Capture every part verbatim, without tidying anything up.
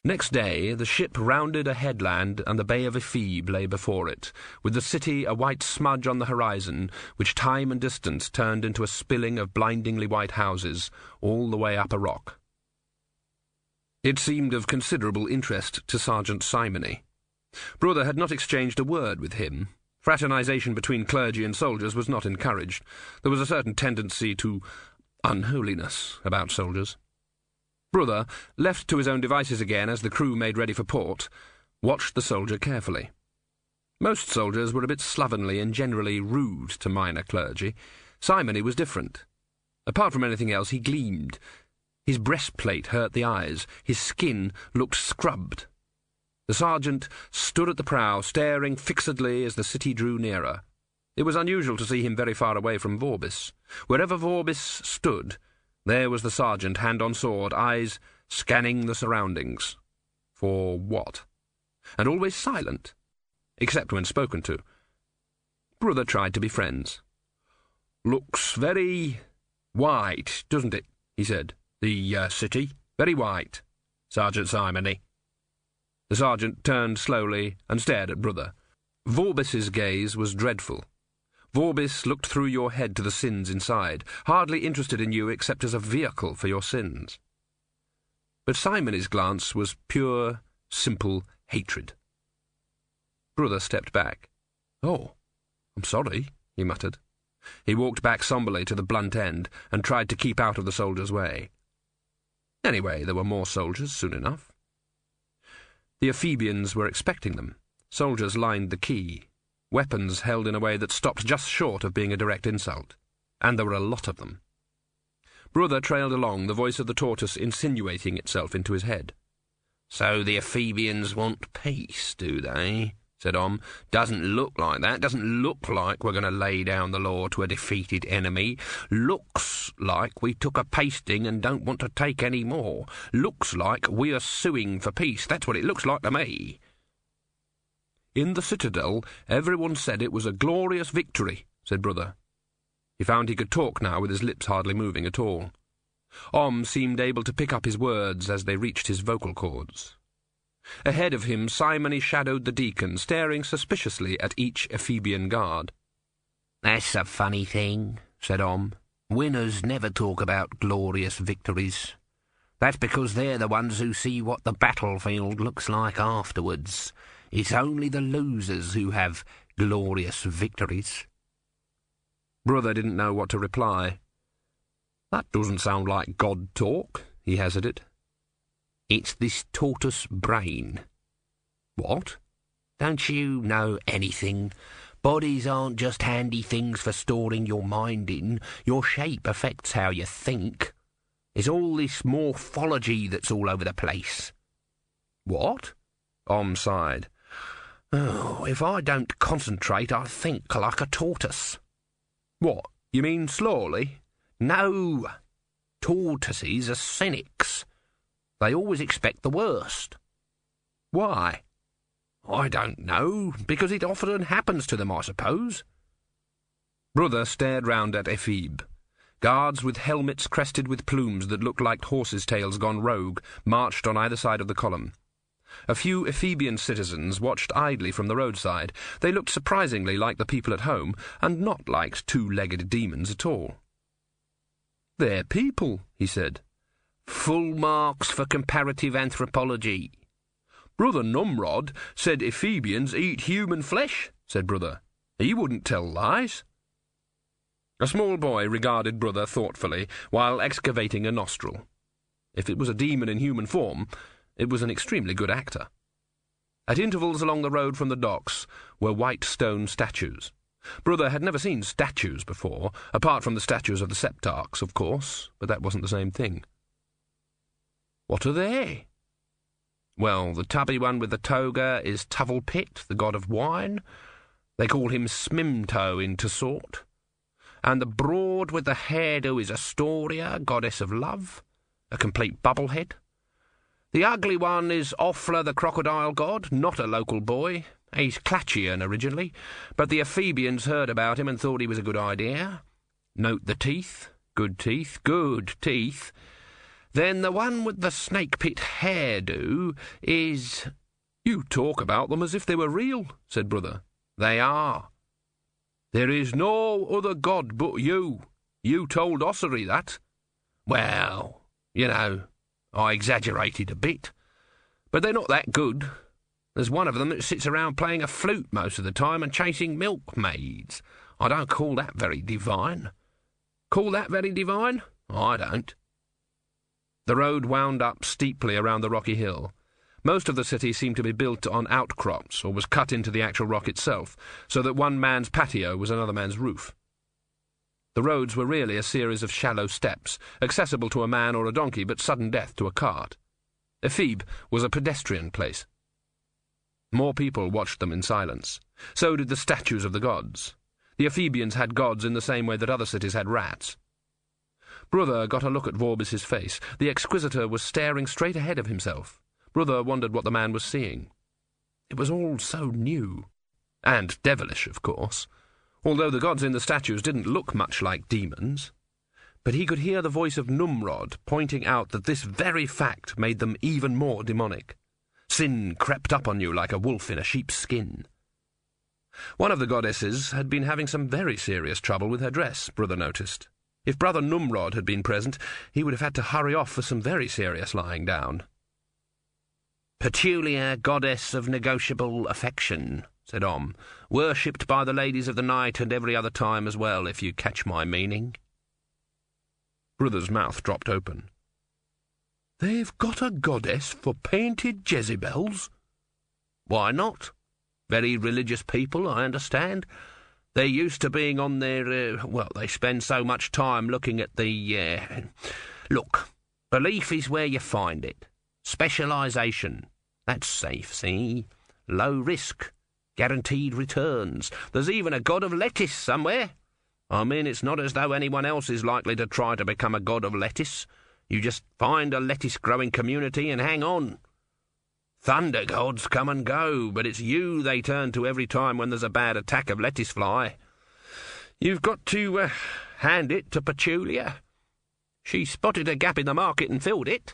Next day, the ship rounded a headland and the Bay of Ephebe lay before it, with the city a white smudge on the horizon, which time and distance turned into a spilling of blindingly white houses, all the way up a rock. It seemed of considerable interest to Sergeant Simony. Brother had not exchanged a word with him. Fraternization between clergy and soldiers was not encouraged. There was a certain tendency to unholiness about soldiers. Brother, left to his own devices again as the crew made ready for port, watched the soldier carefully. Most soldiers were a bit slovenly and generally rude to minor clergy. Simony was different. Apart from anything else, he gleamed. His breastplate hurt the eyes. His skin looked scrubbed. The sergeant stood at the prow, staring fixedly as the city drew nearer. It was unusual to see him very far away from Vorbis. Wherever Vorbis stood, there was the sergeant, hand on sword, eyes scanning the surroundings. For what? And always silent, except when spoken to. Brother tried to be friends. "Looks very white, doesn't it?" he said. "The uh, city. Very white, Sergeant Simony." The sergeant turned slowly and stared at Brother. Vorbis's gaze was dreadful. Vorbis looked through your head to the sins inside, hardly interested in you except as a vehicle for your sins. But Simony's glance was pure, simple hatred. Brother stepped back. "Oh, I'm sorry," he muttered. He walked back somberly to the blunt end and tried to keep out of the soldier's way. Anyway, there were more soldiers soon enough. The Ephebians were expecting them. Soldiers lined the quay, weapons held in a way that stopped just short of being a direct insult, and there were a lot of them. Brother trailed along, the voice of the tortoise insinuating itself into his head. "So the Ephebians want peace, do they?" said Om. "Doesn't look like that. Doesn't look like we're going to lay down the law to a defeated enemy. Looks like we took a pasting and don't want to take any more. Looks like we are suing for peace. That's what it looks like to me." "In the citadel, everyone said it was a glorious victory," said Brother. He found he could talk now with his lips hardly moving at all. Om seemed able to pick up his words as they reached his vocal cords. Ahead of him, Simony shadowed the deacon, staring suspiciously at each Ephebian guard. "That's a funny thing," said Om. "Winners never talk about glorious victories. That's because they're the ones who see what the battlefield looks like afterwards. It's only the losers who have glorious victories." Brother didn't know what to reply. "That doesn't sound like God talk," he hazarded. "It's this tortoise brain." "What?" "Don't you know anything? Bodies aren't just handy things for storing your mind in. Your shape affects how you think. It's all this morphology that's all over the place." "What?" Om sighed. "Oh, if I don't concentrate, I think like a tortoise." "What, you mean slowly?" "No. Tortoises are cynics. They always expect the worst." "Why?" "I don't know. Because it often happens to them, I suppose." Brother stared round at Ephebe. Guards with helmets crested with plumes that looked like horses' tails gone rogue marched on either side of the column. A few Ephebian citizens watched idly from the roadside. They looked surprisingly like the people at home, and not like two-legged demons at all. "They're people," he said. "Full marks for comparative anthropology." "Brother Numrod said Ephebians eat human flesh," said Brother. "He wouldn't tell lies." A small boy regarded Brother thoughtfully while excavating a nostril. If it was a demon in human form, it was an extremely good actor. At intervals along the road from the docks were white stone statues. Brother had never seen statues before, apart from the statues of the Septarchs, of course, but that wasn't the same thing. "What are they?" "Well, the tubby one with the toga is Tuvelpit, the god of wine. They call him Smimto in Tessort. And the broad with the hairdo is Astoria, goddess of love, a complete bubblehead. The ugly one is Offla, the crocodile god, not a local boy. He's Clatchian originally, but the Ephebians heard about him and thought he was a good idea. Note the teeth. Good teeth. Good teeth. Then the one with the snake pit hairdo is—" "You talk about them as if they were real," said Brother. "They are. There is no other god but you. You told Ossory that." "Well, you know, I exaggerated a bit. But they're not that good. There's one of them that sits around playing a flute most of the time and chasing milkmaids. I don't call that very divine. Call that very divine? I don't." The road wound up steeply around the rocky hill. Most of the city seemed to be built on outcrops, or was cut into the actual rock itself, so that one man's patio was another man's roof. The roads were really a series of shallow steps, accessible to a man or a donkey, but sudden death to a cart. Ephebe was a pedestrian place. More people watched them in silence. So did the statues of the gods. The Ephebians had gods in the same way that other cities had rats. Brother got a look at Vorbis's face. The exquisitor was staring straight ahead of himself. Brother wondered what the man was seeing. It was all so new. And devilish, of course, although the gods in the statues didn't look much like demons. But he could hear the voice of Numrod pointing out that this very fact made them even more demonic. Sin crept up on you like a wolf in a sheep's skin. One of the goddesses had been having some very serious trouble with her dress, Brother noticed. If Brother Numrod had been present, he would have had to hurry off for some very serious lying down. "Petulia, goddess of negotiable affection," said Om, "worshipped by the ladies of the night and every other time as well, if you catch my meaning." Brother's mouth dropped open. "They've got a goddess for painted Jezebels?" "Why not? Very religious people, I understand. They're used to being on their, uh, well, they spend so much time looking at the, uh, look, belief is where you find it. Specialisation. That's safe, see? Low risk. Guaranteed returns. There's even a god of lettuce somewhere. I mean, it's not as though anyone else is likely to try to become a god of lettuce. You just find a lettuce-growing community and hang on. Thunder gods come and go, but it's you they turn to every time when there's a bad attack of lettuce fly. You've got to uh, hand it to Petulia. She spotted a gap in the market and filled it."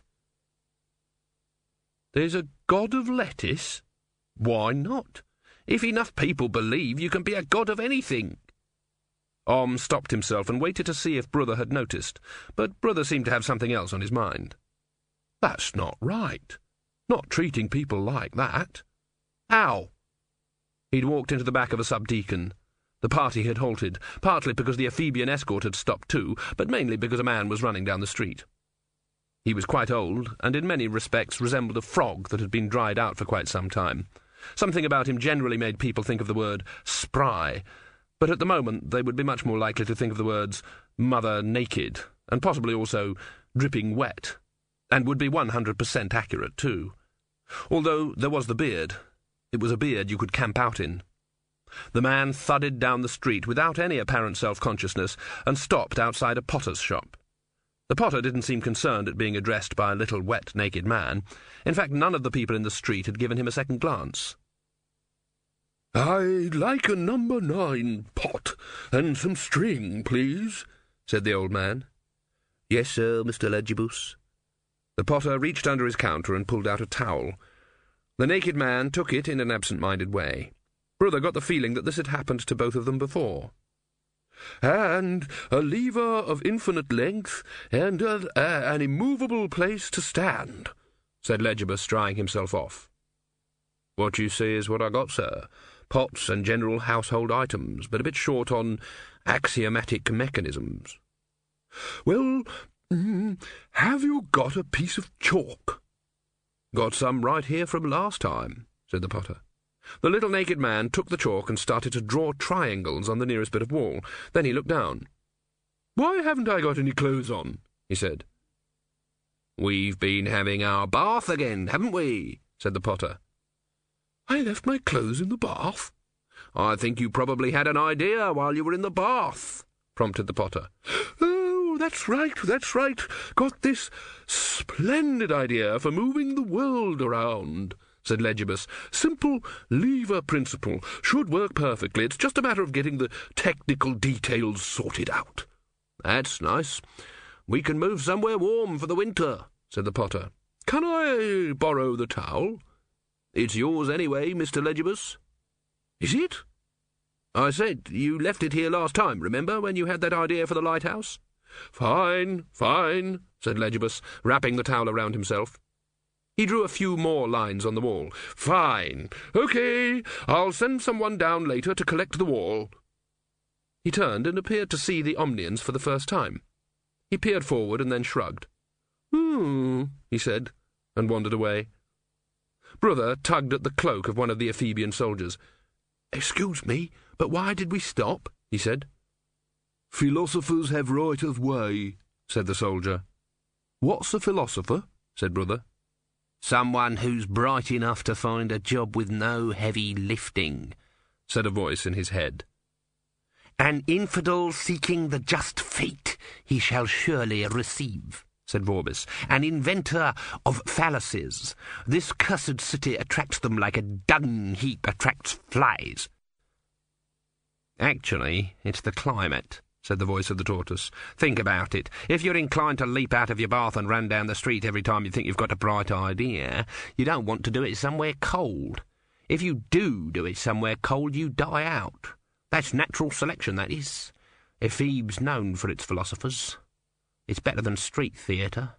"There's a god of lettuce? Why not? If enough people believe, you can be a god of anything." Om stopped himself and waited to see if Brother had noticed, but Brother seemed to have something else on his mind. "That's not right. Not treating people like that. How?" He'd walked into the back of a subdeacon. The party had halted, partly because the Ephebian escort had stopped too, but mainly because a man was running down the street. He was quite old, and in many respects resembled a frog that had been dried out for quite some time. Something about him generally made people think of the word spry, but at the moment they would be much more likely to think of the words mother naked, and possibly also dripping wet, and would be one hundred percent accurate too. Although there was the beard. It was a beard you could camp out in. The man thudded down the street without any apparent self-consciousness and stopped outside a potter's shop. The potter didn't seem concerned at being addressed by a little wet, naked man. In fact, none of the people in the street had given him a second glance. "I'd like a number nine pot and some string, please," said the old man. "Yes, sir, Mister Legibus." The potter reached under his counter and pulled out a towel. The naked man took it in an absent-minded way. Brother got the feeling that this had happened to both of them before. "And a lever of infinite length, and a, a, an immovable place to stand," said Legibus, drying himself off. "What you see is what I got, sir. Pots and general household items, but a bit short on axiomatic mechanisms." "Well, mm, have you got a piece of chalk?" "Got some right here from last time," said the potter. The little naked man took the chalk and started to draw triangles on the nearest bit of wall. Then he looked down. "Why haven't I got any clothes on?" he said. "We've been having our bath again, haven't we?" said the potter. "I left my clothes in the bath?" "I think you probably had an idea while you were in the bath," prompted the potter. "Oh, that's right, that's right. Got this splendid idea for moving the world around," said Legibus. "Simple lever principle. Should work perfectly. It's just a matter of getting the technical details sorted out." "That's nice. We can move somewhere warm for the winter," said the potter. "Can I borrow the towel? It's yours anyway, Mister Legibus." "Is it?" "I said you left it here last time, remember, when you had that idea for the lighthouse?" "Fine, fine," said Legibus, wrapping the towel around himself. He drew a few more lines on the wall. "Fine. OK, I'll send someone down later to collect the wall." He turned and appeared to see the Omnians for the first time. He peered forward and then shrugged. "Hmm," he said, and wandered away. Brother tugged at the cloak of one of the Ephebian soldiers. "Excuse me, but why did we stop?" he said. "Philosophers have right of way," said the soldier. "What's a philosopher?" said Brother. "Someone who's bright enough to find a job with no heavy lifting," said a voice in his head. "An infidel seeking the just fate he shall surely receive," said Vorbis. "An inventor of fallacies. This cursed city attracts them like a dung heap attracts flies." "Actually, it's the climate," said the voice of the tortoise. "Think about it. If you're inclined to leap out of your bath and run down the street every time you think you've got a bright idea, you don't want to do it somewhere cold. If you do do it somewhere cold, you die out. That's natural selection, that is. Ephebe's known for its philosophers. It's better than street theatre."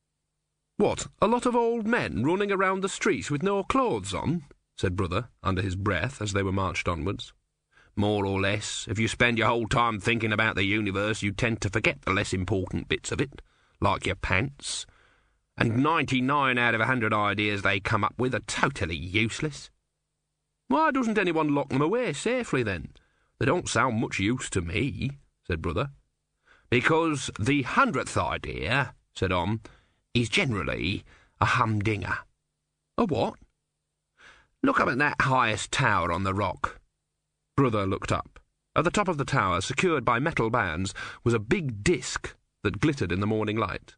"What, a lot of old men running around the streets with no clothes on?" said Brother, under his breath, as they were marched onwards. "More or less. If you spend your whole time thinking about the universe, you tend to forget the less important bits of it, like your pants. And ninety-nine out of a hundred ideas they come up with are totally useless." "Why doesn't anyone lock them away safely, then? They don't sound much use to me," said Brother. "Because the hundredth idea," said Om, "is generally a humdinger." "A what?" "Look up at that highest tower on the rock." Brother looked up. At the top of the tower, secured by metal bands, was a big disc that glittered in the morning light.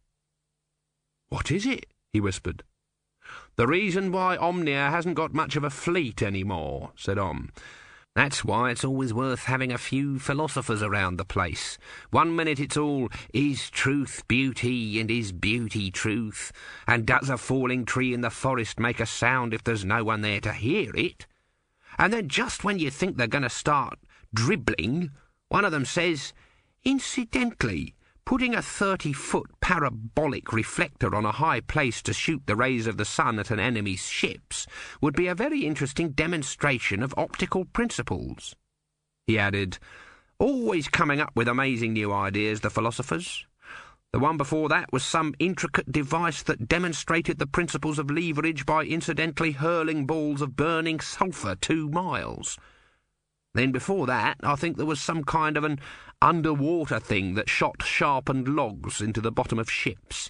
"What is it?" he whispered. "The reason why Omnia hasn't got much of a fleet anymore," said Om. "That's why it's always worth having a few philosophers around the place. One minute it's all, is truth beauty, and is beauty truth, and does a falling tree in the forest make a sound if there's no one there to hear it? And then just when you think they're going to start dribbling, one of them says, incidentally, putting a thirty-foot parabolic reflector on a high place to shoot the rays of the sun at an enemy's ships would be a very interesting demonstration of optical principles." He added, "Always coming up with amazing new ideas, the philosophers. The one before that was some intricate device that demonstrated the principles of leverage by incidentally hurling balls of burning sulphur two miles. Then before that, I think there was some kind of an underwater thing that shot sharpened logs into the bottom of ships."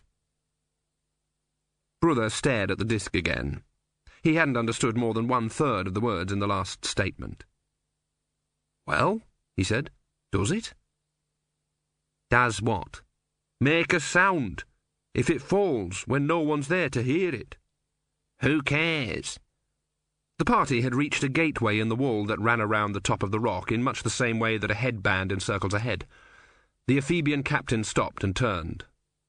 Brother stared at the disc again. He hadn't understood more than one-third of the words in the last statement. "Well," he said, "does it?" "Does what?" "Make a sound, if it falls when no one's there to hear it." "Who cares?" The party had reached a gateway in the wall that ran around the top of the rock in much the same way that a headband encircles a head. The Ephebian captain stopped and turned.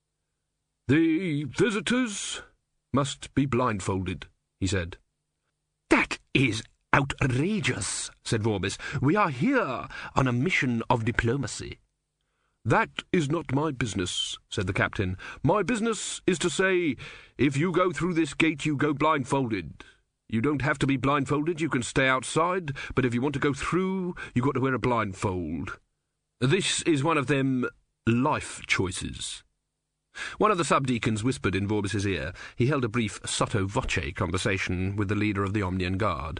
"The visitors must be blindfolded," he said. "That is outrageous," said Vorbis. "We are here on a mission of diplomacy." "That is not my business," said the captain. "My business is to say, if you go through this gate, you go blindfolded. You don't have to be blindfolded, you can stay outside, but if you want to go through, you've got to wear a blindfold. This is one of them life choices." One of the subdeacons whispered in Vorbis's ear. He held a brief sotto voce conversation with the leader of the Omnian Guard.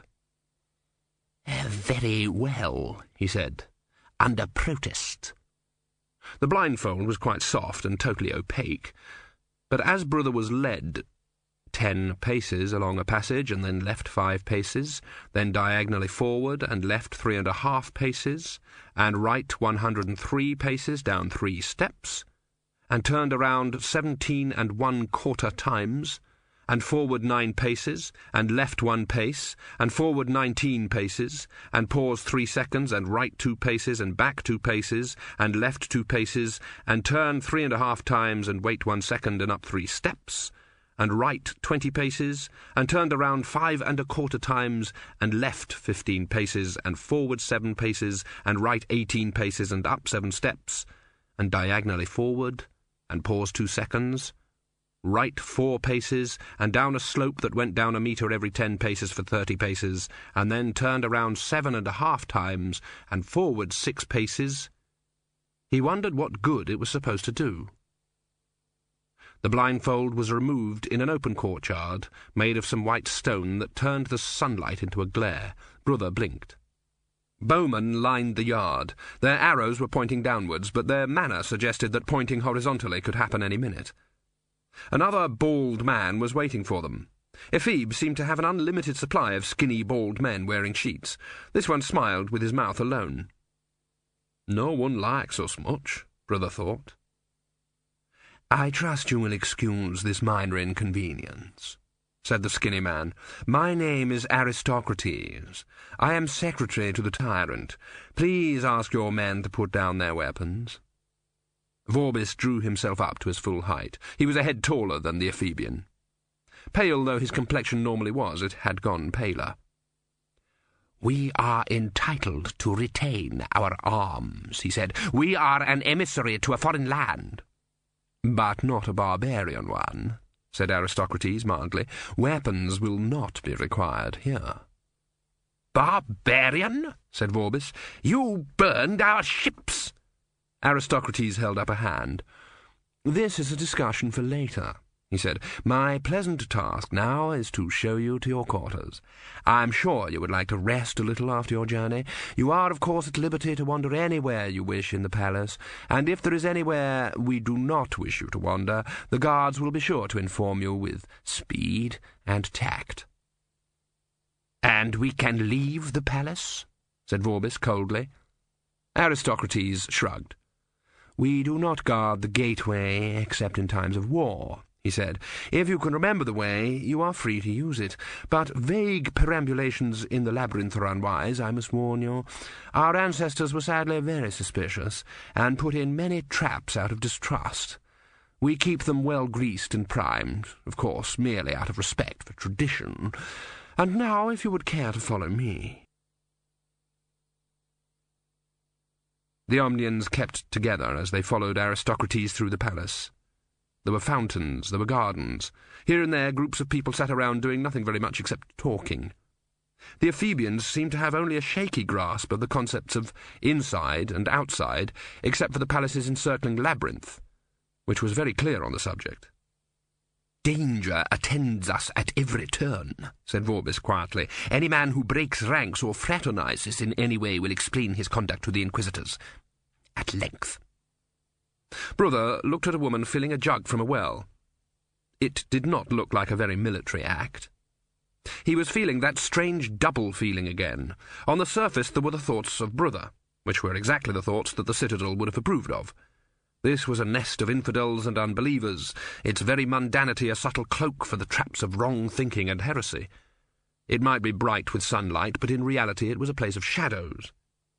"Very well," he said, "under protest." The blindfold was quite soft and totally opaque, but as Brother was led ten paces along a passage and then left five paces, then diagonally forward and left three and a half paces, and right one hundred and three paces down three steps, and turned around seventeen and one quarter times, and forward nine paces, and left one pace, and forward nineteen paces, and pause three seconds, and right two paces, and back two paces, and left two paces, and turn three and a half times, and wait one second, and up three steps, and right twenty paces, and turned around five and a quarter times, and left fifteen paces, and forward seven paces, and right eighteen paces, and up seven steps, and diagonally forward, and pause two seconds, right four paces, and down a slope that went down a metre every ten paces for thirty paces, and then turned around seven and a half times, and forward six paces. He wondered what good it was supposed to do. The blindfold was removed in an open courtyard, made of some white stone that turned the sunlight into a glare. Brother blinked. Bowmen lined the yard. Their arrows were pointing downwards, but their manner suggested that pointing horizontally could happen any minute. Another bald man was waiting for them. Ephebe seemed to have an unlimited supply of skinny, bald men wearing sheets. This one smiled with his mouth alone. No one likes us much, Brother thought. I trust you will excuse this minor inconvenience, said the skinny man. My name is Aristocrates. I am secretary to the tyrant. Please ask your men to put down their weapons. Vorbis drew himself up to his full height. He was a head taller than the Ephebian. Pale though his complexion normally was, it had gone paler. We are entitled to retain our arms, he said. We are an emissary to a foreign land. But not a barbarian one, said Aristocrates mildly. Weapons will not be required here. Barbarian? Said Vorbis. You burned our ships. Aristocrates held up a hand. This is a discussion for later, he said. My pleasant task now is to show you to your quarters. I'm sure you would like to rest a little after your journey. You are, of course, at liberty to wander anywhere you wish in the palace, and if there is anywhere we do not wish you to wander, the guards will be sure to inform you with speed and tact. And we can leave the palace? Said Vorbis coldly. Aristocrates shrugged. We do not guard the gateway except in times of war, he said. If you can remember the way, you are free to use it. But vague perambulations in the labyrinth are unwise, I must warn you. Our ancestors were sadly very suspicious, and put in many traps out of distrust. We keep them well greased and primed, of course, merely out of respect for tradition. And now, if you would care to follow me. The Omnians kept together as they followed Aristocrates through the palace. There were fountains, there were gardens. Here and there groups of people sat around doing nothing very much except talking. The Ephebians seemed to have only a shaky grasp of the concepts of inside and outside, except for the palace's encircling labyrinth, which was very clear on the subject. Danger attends us at every turn, said Vorbis quietly. Any man who breaks ranks or fraternizes in any way will explain his conduct to the Inquisitors. At length. Brother looked at a woman filling a jug from a well. It did not look like a very military act. He was feeling that strange double feeling again. On the surface there were the thoughts of Brother, which were exactly the thoughts that the Citadel would have approved of. This was a nest of infidels and unbelievers, its very mundanity a subtle cloak for the traps of wrong thinking and heresy. It might be bright with sunlight, but in reality it was a place of shadows.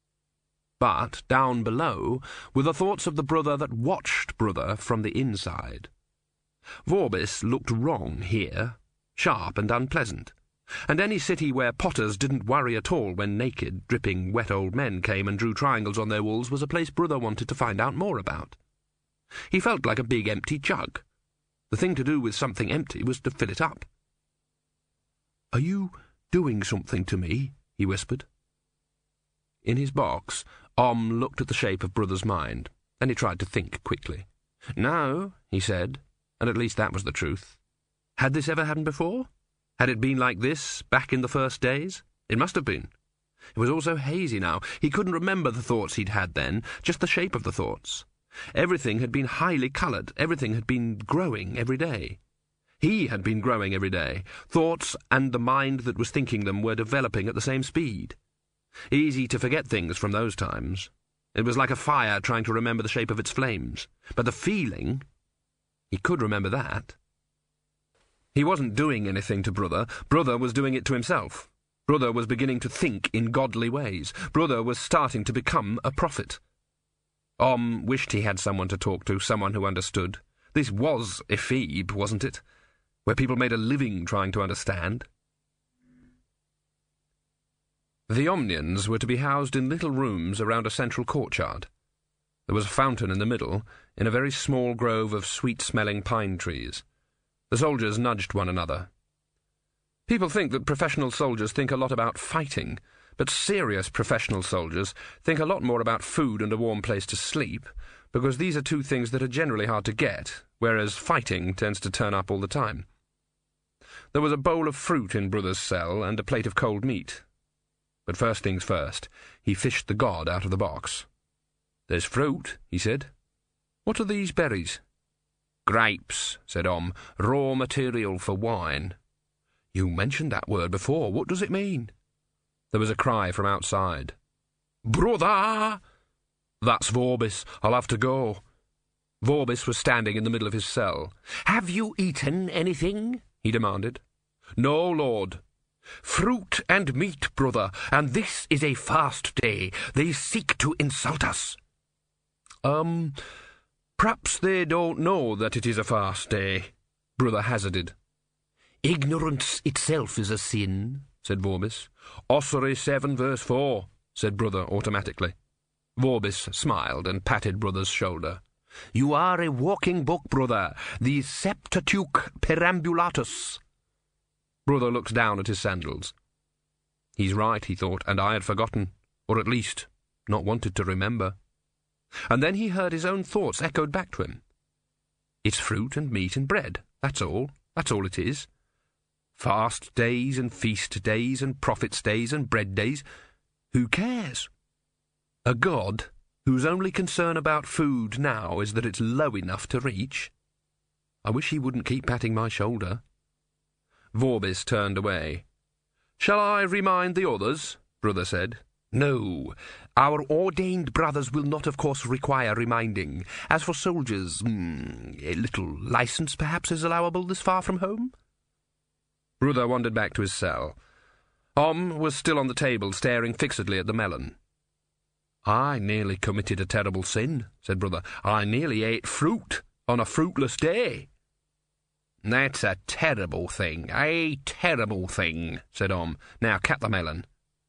But down below were the thoughts of the Brother that watched Brother from the inside. Vorbis looked wrong here, sharp and unpleasant, and any city where potters didn't worry at all when naked, dripping, wet old men came and drew triangles on their walls was a place Brother wanted to find out more about. He felt like a big empty jug. The thing to do with something empty was to fill it up. "Are you doing something to me?" he whispered. In his box, Om looked at the shape of Brother's mind. Then he tried to think quickly. "No," he said, and at least that was the truth. Had this ever happened before? Had it been like this, back in the first days? It must have been. It was all so hazy now. He couldn't remember the thoughts he'd had then, just the shape of the thoughts. Everything had been highly coloured. Everything had been growing every day. He had been growing every day. Thoughts and the mind that was thinking them were developing at the same speed. Easy to forget things from those times. It was like a fire trying to remember the shape of its flames. But the feeling, he could remember that. He wasn't doing anything to Brother. Brother was doing it to himself. Brother was beginning to think in godly ways. Brother was starting to become a prophet. Om wished he had someone to talk to, someone who understood. This was Ephebe, wasn't it? Where people made a living trying to understand. The Omnians were to be housed in little rooms around a central courtyard. There was a fountain in the middle, in a very small grove of sweet-smelling pine trees. The soldiers nudged one another. People think that professional soldiers think a lot about fighting, but serious professional soldiers think a lot more about food and a warm place to sleep, because these are two things that are generally hard to get, whereas fighting tends to turn up all the time. There was a bowl of fruit in Brother's cell and a plate of cold meat. But first things first, he fished the god out of the box. "There's fruit," he said. "What are these berries?" "Grapes," said Om. "Raw material for wine." "You mentioned that word before. What does it mean?" There was a cry from outside. "Brother!" "That's Vorbis. I'll have to go." Vorbis was standing in the middle of his cell. "Have you eaten anything?" he demanded. "No, Lord." "Fruit and meat, brother, and this is a fast day. They seek to insult us." Um, perhaps they don't know that it is a fast day," Brother hazarded. "Ignorance itself is a sin," said Vorbis. "Ossuary seven, verse four, said Brother automatically. Vorbis smiled and patted Brother's shoulder. "You are a walking book, brother, the Septutuque Perambulatus." Brother looked down at his sandals. He's right, he thought, and I had forgotten, or at least not wanted to remember. And then he heard his own thoughts echoed back to him. It's fruit and meat and bread, that's all, that's all it is. Fast days and feast days and prophets' days and bread days, who cares? A God whose only concern about food now is that it's low enough to reach? I wish he wouldn't keep patting my shoulder. Vorbis turned away. "Shall I remind the others?" Brother said. "No. Our ordained brothers will not, of course, require reminding. As for soldiers, mm, a little license, perhaps, is allowable this far from home?" Brother wandered back to his cell. Om was still on the table, staring fixedly at the melon. "I nearly committed a terrible sin," said Brother. "I nearly ate fruit on a fruitless day." "That's a terrible thing, a terrible thing," said Om. "Now cut the melon."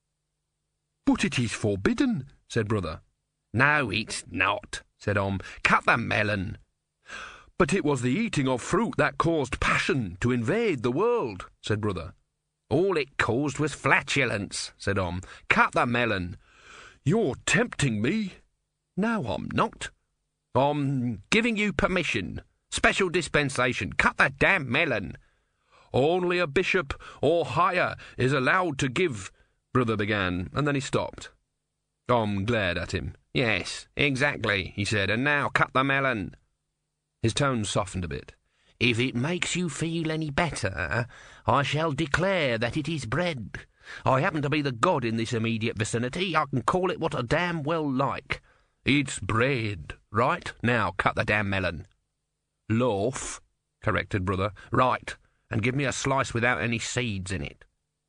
"But it is forbidden," said Brother. "No, it's not," said Om. "Cut the melon." "But it was the eating of fruit that caused passion to invade the world," said Brother. "All it caused was flatulence," said Om. "Cut the melon." "You're tempting me." "No, I'm not. I'm giving you permission. Special dispensation. Cut the damn melon." "Only a bishop or higher is allowed to give," Brother began, and then he stopped. Om glared at him. "Yes, exactly," he said, "and now cut the melon." His tone softened a bit. "If it makes you feel any better, I shall declare that it is bread. I happen to be the god in this immediate vicinity. I can call it what I damn well like. It's bread, right? Now cut the damn melon." "Loaf," corrected Brother. "Right, and give me a slice without any seeds in it."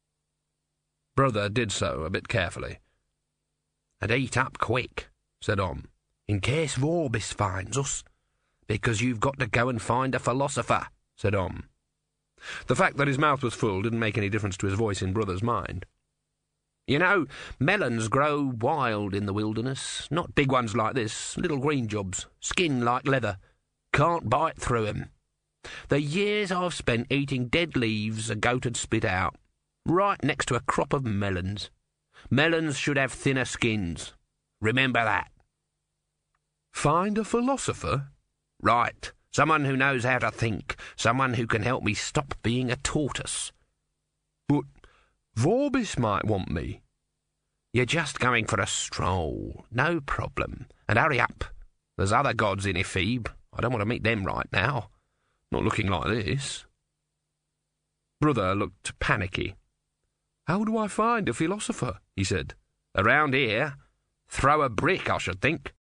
Brother did so, a bit carefully. "And eat up quick," said Om, "in case Vorbis finds us. Because you've got to go and find a philosopher," said Om. The fact that his mouth was full didn't make any difference to his voice in Brother's mind. "You know, melons grow wild in the wilderness. Not big ones like this, little green jobs, skin like leather. Can't bite through 'em. The years I've spent eating dead leaves a goat had spit out, right next to a crop of melons. Melons should have thinner skins. Remember that." "Find a philosopher?" "Right. Someone who knows how to think. Someone who can help me stop being a tortoise." "But Vorbis might want me." "You're just going for a stroll. No problem. And hurry up. There's other gods in Ephebe. I don't want to meet them right now. Not looking like this." Brother looked panicky. "How do I find a philosopher?" he said. "Around here. Throw a brick, I should think."